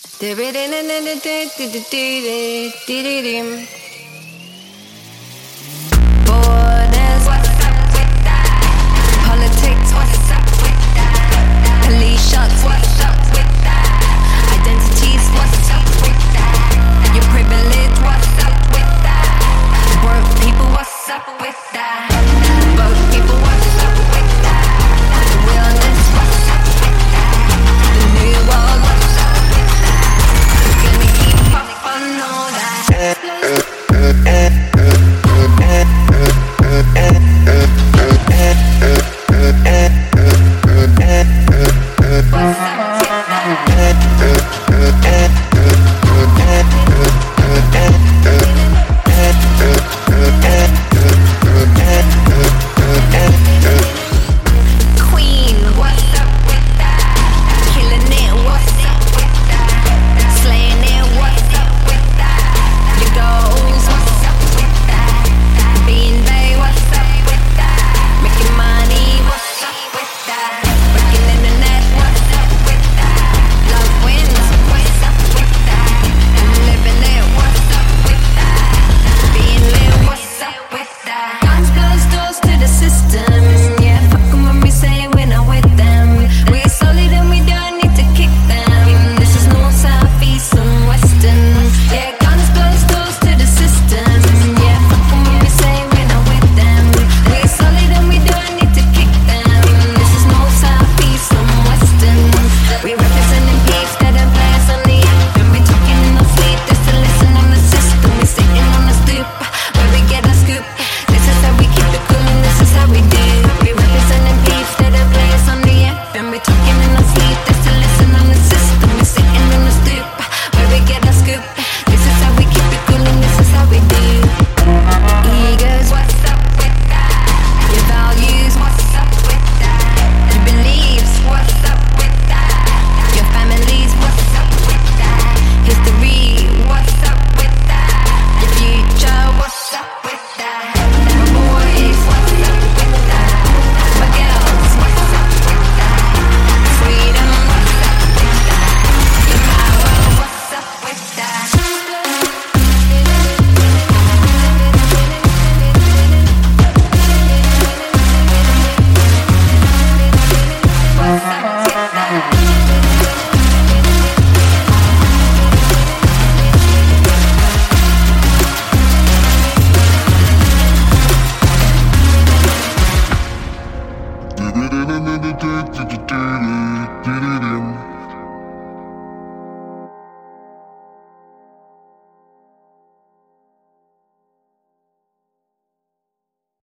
Borders, what's up with that? Politics, what's up with that? Police shots, what's up with that? Identities, what's up with that? Your privilege, what's up with that? Broke people, what's up with that? Broke people, what's up with that? The realness, what's up with that? The new world, what's up with that? We're gonna keep up on all that. What's up with that?